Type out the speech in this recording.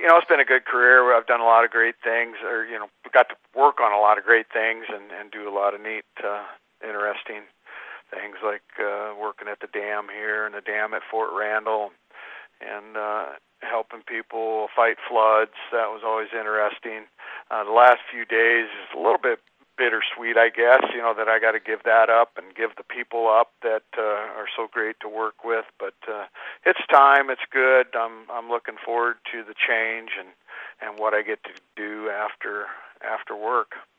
it's been a good career where I've done a lot of great things, or got to work on a lot of great things and do a lot of neat, interesting things like working at the dam here and the dam at Fort Randall, and helping people fight floods. That was always interesting. The last few days is a little bit bittersweet, I guess, that I got to give that up and give the people up that are so great to work with. But it's time. It's good. I'm looking forward to the change and what I get to do after work.